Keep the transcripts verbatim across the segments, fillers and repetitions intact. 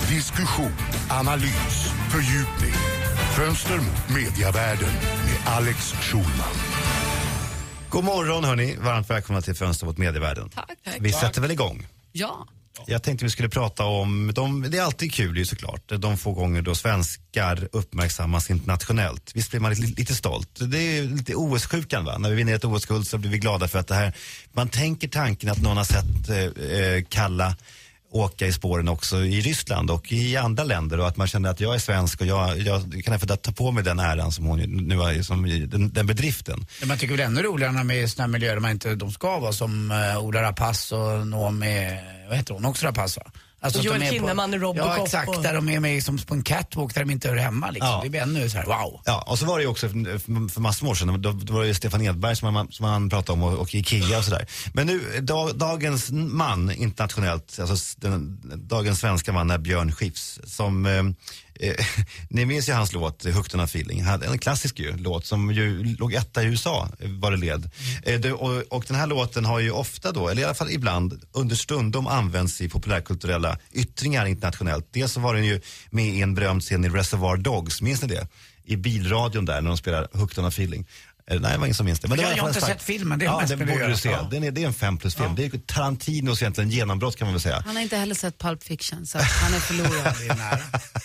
Diskussion, analys, fördjupning. Fönster mot mediavärlden med Alex Schulman. God morgon hörni, varmt välkomna till Fönster mot medievärlden. Tack. Vi sätter väl igång. Ja. Jag tänkte vi skulle prata om, de, det är alltid kul ju såklart, de få gånger då svenskar uppmärksammas internationellt. Visst blir man lite, lite stolt. Det är lite O S-sjukan va, när vi vinner ett O S-guld så blir vi glada för att det här, man tänker tanken att någon har sett eh, Kalla åka i spåren också i Ryssland och i andra länder och att man känner att jag är svensk och jag, jag kan därför ta på mig den äran som hon nu har, som den, den bedriften. Ja, man tycker väl ännu roligare när man är i såna här miljöer där man inte de ska vara som uh, Ola Rapace och Noomi, vad heter hon, också Rapace va? Alltså och Joel Kinnaman i Robocop. Ja exakt, och... där de är med som på en catwalk där de inte hör hemma liksom. Ja. Det blir ännu så här, wow. Ja, och så var det ju också för, för massor år sedan, då, då var det ju Stefan Edberg som man, som man pratade om och, och Ikea och sådär. Men nu, dag, dagens man internationellt, alltså den, dagens svenska man är Björn Skifs som eh, eh, ni minns ju hans låt Hooked on a Feeling, en klassisk ju, låt som ju låg etta i U S A var det led. Mm. Eh, det, och, och den här låten har ju ofta då, eller i alla fall ibland understundom används i populärkulturella yttringar internationellt. Dels så var den ju med i en berömd scen i Reservoir Dogs, minns ni det? I bilradion där när de spelar Hooked on a Feeling. Nej, det var ingen som minns det. Men det jag var jag har inte stark... sett filmen, det är ja, mest det borde du se. Ja. Den är, det är en fem plus film. Ja. Det är Tarantinos egentligen genombrott kan man väl säga. Han har inte heller sett Pulp Fiction så han är förlorad. Det är nära.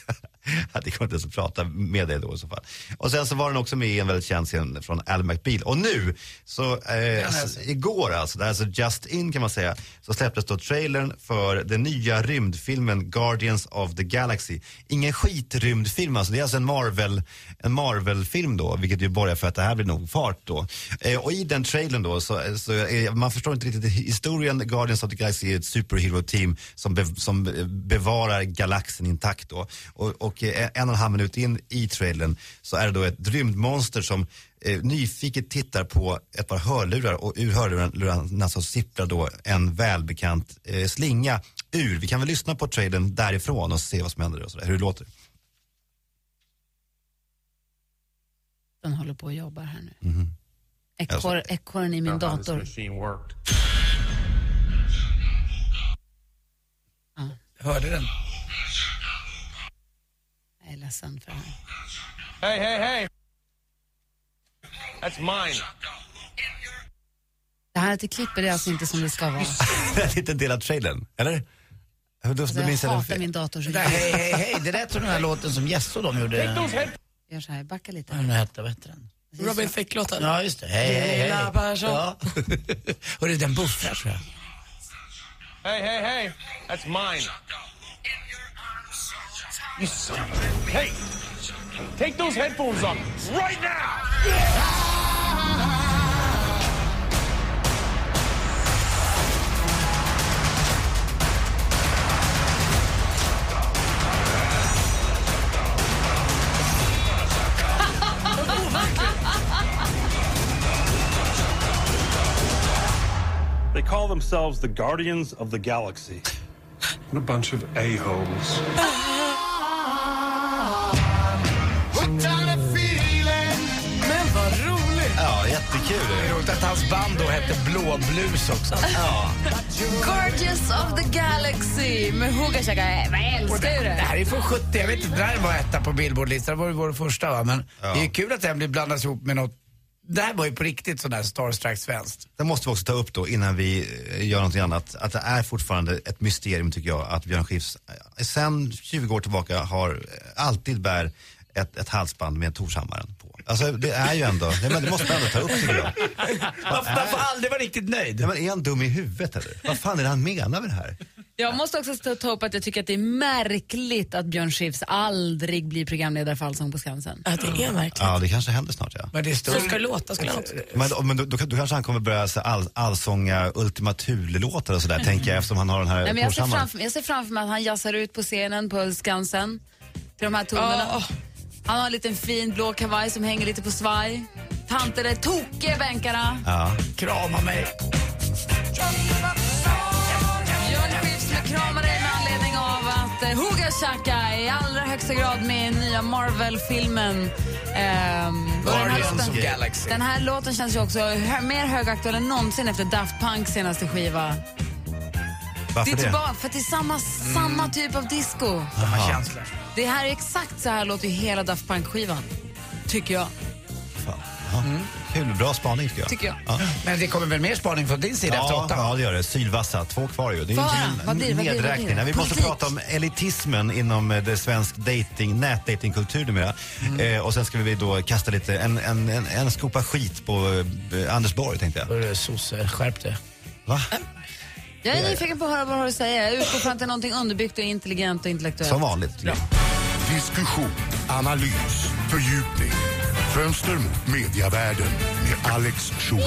Ja, det kommer inte ens att prata med dig då i så fall. Och sen så var den också med i en väldigt känd scen från Ally McBeal. Och nu, så eh, alltså, igår alltså, det är alltså just in kan man säga, så släpptes då trailern för den nya rymdfilmen Guardians of the Galaxy. Ingen skitrymdfilm alltså, det är alltså en Marvel en Marvel-film då, vilket ju borgar för att det här blir nog fart då. Eh, och i den trailern då, så, så eh, man förstår inte riktigt historien. Guardians of the Galaxy är ett superhero-team som, be, som bevarar galaxen intakt då. Och, och en och en halv minut in i trailern så är det då ett rymdmonster som eh, nyfiket tittar på ett par hörlurar och ur hörlurarna så sipprar då en välbekant eh, slinga ur. Vi kan väl lyssna på trailern därifrån och se vad som händer och så där, hur det låter. Den håller på att jobba här nu. Mm-hmm. Ekor, ekorren i min dator. Ja. Hörde den? Jag är ledsen för det här. Hey, hey, hey! That's mine. Det här till klipper är alltså inte som det ska vara. Det är en liten del av trailern, eller? Då, alltså, jag hatar min dator så det, hej, hej, hej, det där tror den här låten som Jesso de gjorde. Gör så här, backa lite. Vad hette, vad hette den? Robin Fick-låten. Ja, just det. Hej, hej, hej. Ja. Och det är den buffrar, tror jag. Hey, hey, hey! That's mine. You son of a... Hey! Take those headphones off right now! They call themselves the Guardians of the Galaxy. What a bunch of a-holes. Men vad roligt! Ja, jättekul. Det är roligt att hans band då hette Blå Blues också. Ja. Guardians of the Galaxy med Hugga Chaka. Jag älskar ju det. Det här är från sjuttio, jag vet inte, det här var etta på Billboard-listan. Det var ju vår första va, men ja. Det är kul att den blir blandas ihop med något. Det här var ju på riktigt sån där Starstruck svenskt. Det måste vi också ta upp då innan vi gör någonting annat. Att det är fortfarande ett mysterium tycker jag att Björn Skifs sen tjugo år tillbaka har alltid bär ett, ett halsband med Torshammaren på. Alltså det är ju ändå, det, men det måste man ändå ta upp tycker jag. Man får aldrig vara riktigt nöjd. Ja, men är han dum i huvudet eller? Vad fan är det han menar med det här? Jag måste också ta upp att jag tycker att det är märkligt att Björn Skifs aldrig blir programledare för Allsång på Skansen. Ja, det är märkligt. Ja, det kanske händer snart, ja. Men det är stor... Så ska det låta, skulle han Men, men då, då, då kanske han kommer börja så all, allsånga Ultima Thule-låtar och sådär, mm. tänker jag, eftersom han har den här... Nej, men jag, ser framför, jag ser framför mig att han jassar ut på scenen på Skansen till de här tonerna. Oh. Han har en liten fin blå kavaj som hänger lite på svaj. Tanter är tokiga bänkarna. Ja. Krama mig. Björn Skifs med kramar dig med anledning av att eh, Hugga Chaka är i allra högsta grad med i nya Marvel-filmen ehm, Guardians of the Galaxy. Den här låten känns ju också hö- mer högaktuell än någonsin efter Daft Punks senaste skiva. Varför det är det? tillbaka, för att det är samma, mm. samma typ av disco. Samma känsla. Det här är exakt så här låter ju hela Daft Punk-skivan. Tycker jag. Fan. Ja. Mm. Kul, bra spaning tycker jag. Tycker jag. Ja. Men det kommer väl mer spaning från din sida ja, efter åtta? Ja, det gör det. Sylvassa, två kvar ju. Det är Bara, en vad blir det, vad blir det, nedräkning. vad blir det? Vi måste Politik. prata om elitismen inom det svensk dating, nätdatingkultur numera. Mm. Eh, och sen ska vi då kasta lite, en, en, en, en skopa skit på eh, Anders Borg, tänkte jag. Hörru, sosse, skärp det. Va? Jag är nyfiken på att höra vad du har att säga. Jag utgår från att det är någonting underbyggt och intelligent och intellektuellt. Som vanligt. Ja. Diskussion, analys, fördjupning. Fönster mot mediavärlden med Alex Schulman.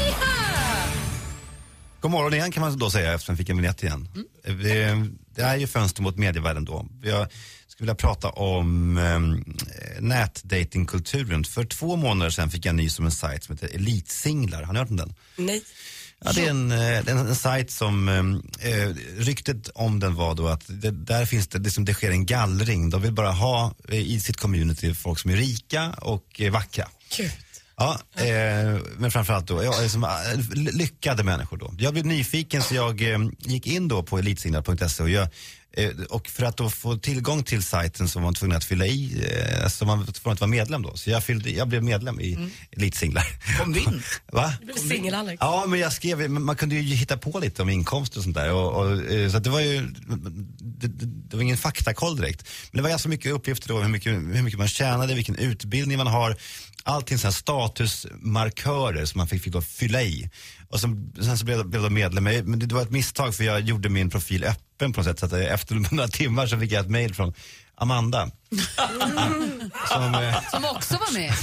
God morgon igen kan man då säga eftersom vi fick en vignett igen. Mm. Det, det är ju fönster mot medievärlden då. Jag skulle vilja prata om um, nätdatingkulturen. För två månader sedan fick jag ny som en sajt som heter Elitsinglar. Har ni hört om den? Nej. Ja, det är en, en, en sajt som, eh, ryktet om den var då att det, där finns det, liksom, det sker en gallring. De vill bara ha eh, i sitt community folk som är rika och eh, vackra. Gud. Ja, eh, men framförallt då, ja, liksom, lyckade människor då. Jag blev nyfiken så jag eh, gick in då på elitsinglar punkt se och jag och för att då få tillgång till sajten så var man tvungen att fylla i, eh, så man får inte vara medlem då. Så jag, fyllde, jag blev medlem i mm. Elitsinglar. Kom du in? Va? Du blev singel, Alex. Ja, men jag skrev, man kunde ju hitta på lite om inkomst och sånt där. Och, och, så att det var ju, det, det, det var ingen faktakoll direkt. Men det var ganska mycket uppgifter då, hur mycket, hur mycket man tjänade, vilken utbildning man har. Allting sådana statusmarkörer som man fick, fick då fylla i. Och sen, sen så blev jag, blev jag medlem. Men det var ett misstag för jag gjorde min profil öppen på något sätt. Så att efter några timmar så fick jag ett mejl från Amanda. Mm. Som, eh... som också var med.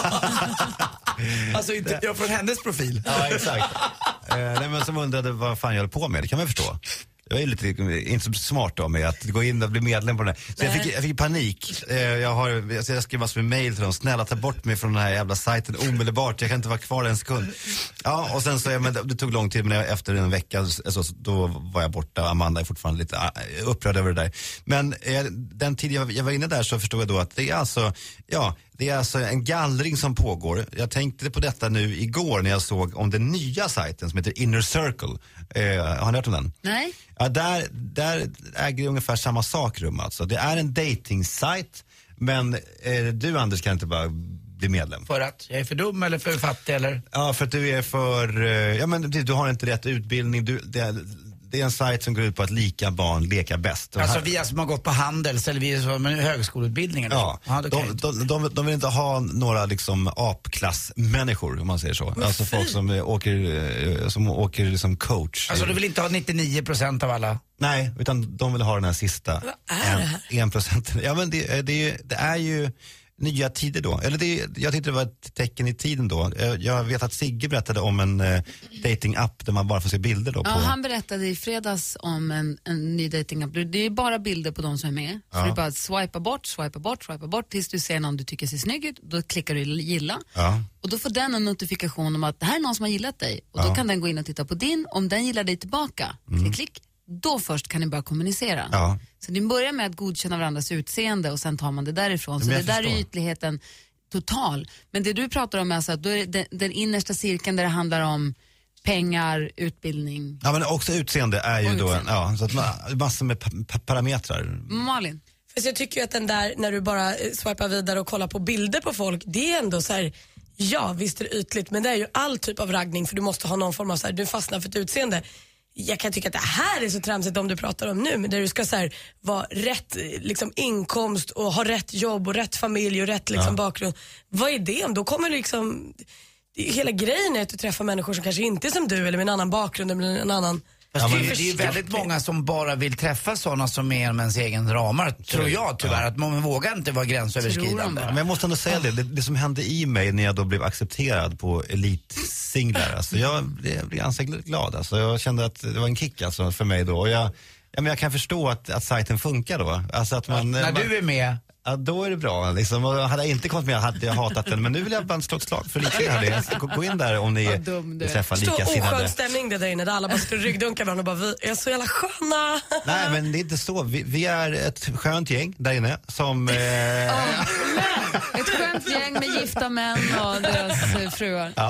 Alltså inte jag från hennes profil. Ja, exakt. eh, nej, men som undrade vad fan jag höll på med. Det kan man förstå. Jag är lite, inte så smart av mig att gå in och bli medlem på den här. Så jag fick, jag fick panik. Eh, jag, har, jag skrev massor med mejl till dem. Snälla ta bort mig från den här jävla sajten omedelbart. Jag kan inte vara kvar en sekund. Ja, och sen så, ja, men det tog lång tid. Men efter en vecka alltså, då var jag borta. Amanda är fortfarande lite uh, upprörd över det där. Men eh, den tid jag, jag var inne där så förstod jag då att det är alltså, ja, det är alltså en gallring som pågår. Jag tänkte på detta nu igår när jag såg om den nya sajten som heter Inner Circle. Eh, har ni hört om den? Nej. Ja, där, där äger ungefär samma sak rum alltså. Det är en dating-sajt, men eh, du Anders kan inte bara bli medlem. För att jag är för dum eller för fattig eller? Ja, för att du är för, eh, ja men du, du har inte rätt utbildning, du, det, det är en sajt som går ut på att lika barn leka bäst. Alltså vi som har gått på Handels eller vi som har högskoleutbildning eller ja, ja, de, de, de, de vill inte ha några liksom apklassmänniskor om man säger så. Men alltså fy. Folk som åker, som åker liksom coach. Alltså du vill inte ha nittionio procent av alla? Nej, utan de vill ha den här sista. Vad är det här? En, en procent. Ja men det, det, det är ju nya tider då. Eller det, jag tyckte det var ett tecken i tiden då. Jag vet att Sigge berättade om en uh, dating-app där man bara får se bilder då. Ja, på. han berättade i fredags om en, en ny dating-app. Det är bara bilder på de som är med. Så ja. du bara swipa bort, swipa bort, swipa bort tills du ser någon du tycker ser snygg ut. Då klickar du gilla. Ja. Och då får den en notifikation om att det här är någon som har gillat dig. Och ja. då kan den gå in och titta på din. Om den gillar dig tillbaka, klick, Mm. klick. Då först kan ni börja kommunicera. Ja. Så ni börjar med att godkänna varandras utseende och sen tar man det därifrån. Så Men det jag där förstår. är ytligheten total. Men det du pratar om är alltså att då är det den, den innersta cirkeln där det handlar om pengar, utbildning. Ja men också utseende är ju Och då, utseende. ja, så att man, massor med pa- pa- parametrar. Malin? Fast jag tycker ju att den där, när du bara eh, swipar vidare och kollar på bilder på folk, det är ändå så här. Ja visst är det ytligt, men det är ju all typ av raggning för du måste ha någon form av så här, du fastnar för ett utseende. Jag kan tycka att det här är så tramsigt om du pratar om nu, men där du ska så här, vara rätt liksom, inkomst och ha rätt jobb och rätt familj och rätt liksom, Ja. bakgrund. Vad är det om? Då kommer det liksom, hela grejen är att du träffar människor som kanske inte är som du eller med en annan bakgrund eller en annan. Fast Ja, det, men- är, det är väldigt många som bara vill träffa sådana som är inom ens egen ramar, tror jag tyvärr. Ja. Att man vågar inte vara Tror gränsöverskridande. de bara. Men jag måste ändå säga det, det, det som hände i mig när jag då blev accepterad på elitsinglar, alltså jag blev, blev ganska glad. Alltså jag kände att det var en kick alltså för mig då. Och jag, ja, men jag kan förstå att, att sajten funkar då. Alltså att man, När man, du är med, ja, då är det bra. Liksom. Och hade jag inte kommit med hade jag hatat den. Men nu vill jag bara slå ett slag för elitsinglar. Gå, gå in där om ni Vad dum du är. träffar Stor oskön likasinnade. stämning det där inne där alla bara står och ryggdunkar varandra och bara vi är så jävla sköna. Nej men det är inte så. Vi, vi är ett skönt gäng där inne som... Eh, Ett skönt gäng med gifta män och deras eh, fruar. ja.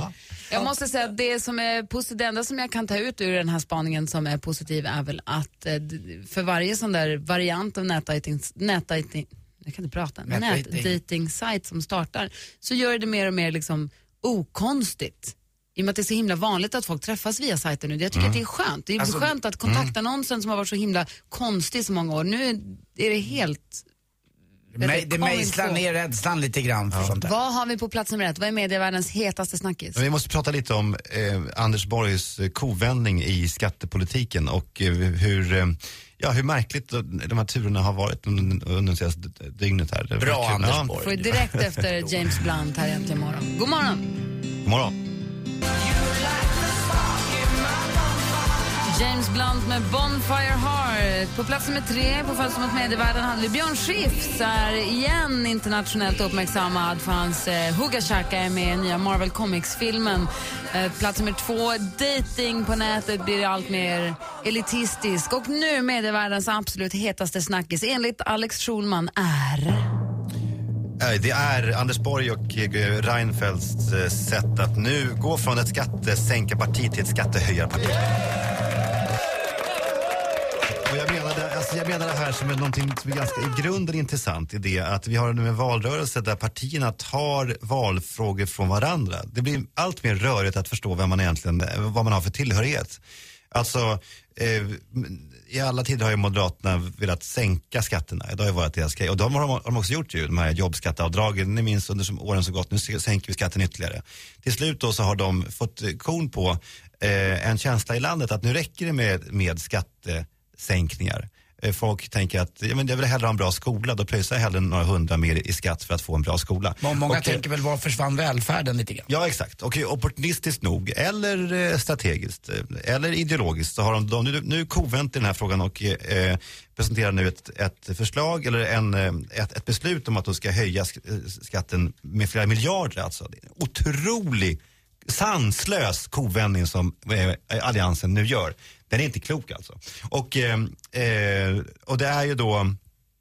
Jag måste säga att det som är positivt, det enda som jag kan ta ut ur den här spaningen som är positiv är väl att eh, för varje sån där variant av nätdating, nätdating jag kan inte prata, nätdating-sajt som startar, så gör det mer och mer liksom okonstigt. I och med att det är så himla vanligt att folk träffas via sajten nu. Jag tycker mm. att det är skönt. Det är alltså, skönt att kontaktannonsen mm. som har varit så himla konstig i så många år, nu är det helt... Det, det mejslar ner rädslan lite grann för ja. sånt där. Vad har vi på plats nummer ett? Vad är medievärldens hetaste snackis? Vi måste prata lite om eh, Anders Borgs kovändning i skattepolitiken och eh, hur, eh, ja, hur märkligt de här turerna har varit under, under det senaste dygnet här. Det Bra Anders ja. Borg. Får direkt efter James Blunt här egentligen morgon. God morgon! God morgon! James Blunt med Bonfire Heart. På plats nummer tre på Fönster mot medievärlden hade vi Björn Skifs, är igen internationellt uppmärksammad för hans eh, Hugga Chaka är med i nya Marvel Comics-filmen. Eh, plats nummer två, dating på nätet blir allt mer elitistisk. Och nu medievärldens absolut hetaste snackis enligt Alex Schulman är... Det är Anders Borg och Reinfeldts sätt att nu gå från ett skattesänkarparti till ett skattehöjarparti. Och jag menar, det, alltså jag menar det här som är någonting som är ganska i grunden intressant i det att vi har nu en valrörelse där partierna tar valfrågor från varandra. Det blir allt mer rörigt att förstå vem man egentligen, vad man har för tillhörighet. Alltså, eh, i alla tider har ju Moderaterna velat sänka skatterna. Det har ju varit deras grej. Och de har, har de också gjort ju, de här jobbskatteavdragen. Ni minns under som åren så gott, nu sänker vi skatten ytterligare. Till slut då så har de fått kon på eh, en känsla i landet att nu räcker det med, med skattesänkningar. Folk tänker att ja, men jag vill hellre ha en bra skola, då pröjsar jag hellre några hundra mer i skatt för att få en bra skola. Många och, tänker väl var försvann välfärden lite grann. Ja, exakt. Och opportunistiskt nog, eller eh, strategiskt, eller ideologiskt så har de, de nu, nu kovänt i den här frågan och eh, presenterar nu ett, ett förslag eller en, ett, ett beslut om att de ska höja skatten med flera miljarder. Alltså. Det är en otrolig, sanslös kovändning som eh, Alliansen nu gör. Den är inte klok alltså. Och, eh, och det är ju då,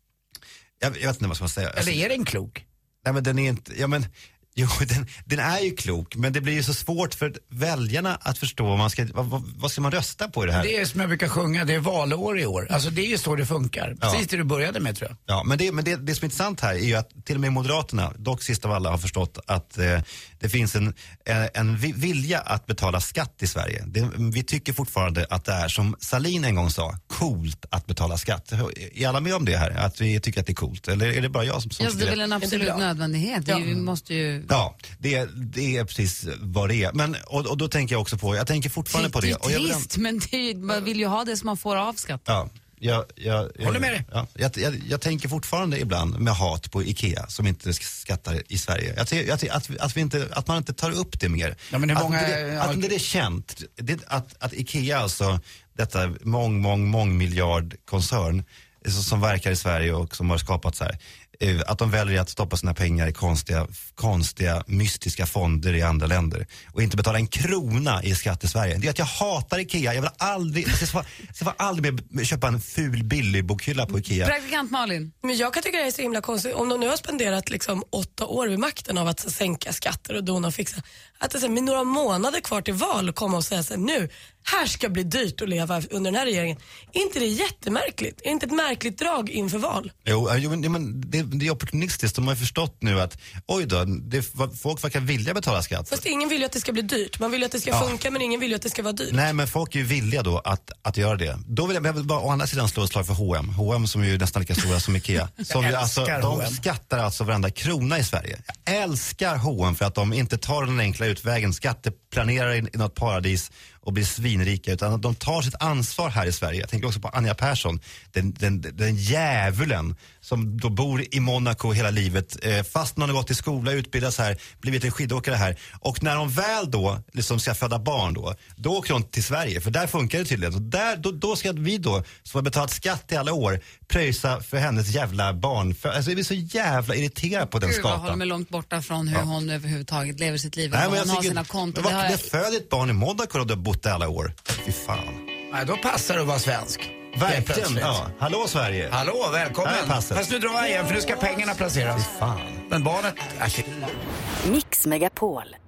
jag, jag vet inte vad ska man säga. Eller är den klok? Nej men den är inte, ja men, jo den, den är ju klok, men det blir ju så svårt för väljarna att förstå vad man ska, vad, vad ska man rösta på i det här? Det är som jag brukar sjunga, det är valår i år. Alltså det är ju så det funkar. Precis ja. det du började med tror jag. Ja, men det, men det, det som är intressant här är ju att till och med Moderaterna, dock sist av alla, har förstått att eh, det finns en, en, en vilja att betala skatt i Sverige. Det, vi tycker fortfarande att det är, som Salin en gång sa, coolt att betala skatt. Är alla med om det här? Att vi tycker att det är coolt? Eller är det bara jag som, som ja, det är väl en absolut nödvändighet. Ja. Vi måste ju... Ja, det, det är precis vad det är. Men, och, och då tänker jag också på, jag tänker fortfarande på det. Det är trist, men det, man vill ju ha det som man får av skatt. Ja. Jag, jag, jag, Håller med dig. Ja, jag, jag, jag tänker fortfarande ibland med hat på Ikea som inte skattar i Sverige. Jag, jag, att, att, vi inte, att man inte tar upp det mer. Ja, men hur många, att det, att det är känt. Det, att, att Ikea, alltså detta mång, mång, mång miljard koncern som verkar i Sverige och som har skapat så här, att de väljer att stoppa sina pengar i konstiga, konstiga, mystiska fonder i andra länder och inte betala en krona i skatt i Sverige. Det är att jag hatar Ikea. Jag vill aldrig, jag ska, jag ska aldrig mer köpa en ful billig bokhylla på Ikea. Praktikant Malin. Men jag kan tycka det är så himla konstigt. Om de nu har spenderat liksom åtta år vid makten av att så, sänka skatter och dona och fixa. Att det så, med några månader kvar till val komma och säga så här, nu, här ska bli dyrt att leva under den här regeringen. Är inte det jättemärkligt? Är inte ett märkligt drag inför val? Jo, jo men det, det är opportunistiskt. De har förstått nu att oj då, det, folk verkar vilja betala skatt. Fast ingen vill ju att det ska bli dyrt. Man vill ju att det ska ja. funka, men ingen vill ju att det ska vara dyrt. Nej, men folk är ju villiga då att, att göra det. Då vill jag, jag vill bara å andra sidan slå ett slag för H och M. H och M som är ju nästan lika stora som Ikea. Som ju, alltså, de skattar alltså varenda krona i Sverige. Jag älskar H och M för att de inte tar den enkla utvägen, skatteplanerar i, i något paradis och blir svinrika, utan att de tar sitt ansvar här i Sverige. Jag tänker också på Anja Persson, den, den, den djävulen som då bor i Monaco hela livet, eh, fast när hon har gått i skola, utbildas här, blivit en skidåkare här. Och när hon väl då liksom ska föda barn då, då åker hon till Sverige, för där funkar det tydligen. Och där, då, då ska vi då, som har betalat skatt i alla år, pröjsa för hennes jävla barn. För, alltså jag blir så jävla irriterad på den Gud, skatan. Jag håller mig långt borta från hur ja. hon överhuvudtaget lever sitt liv. Nej, men hon jag har tycker, sina konton. Men vad, jag... jag föder ett barn i Monaco och du har bott där alla år. Fy fan. Nej, då passar det att vara svensk. Verkligen, ja. Hallå Sverige. Hallå, välkommen. Fast nu drar jag igen för nu ska pengarna placeras. Fy fan. Men barnet... Äh, Mix Megapol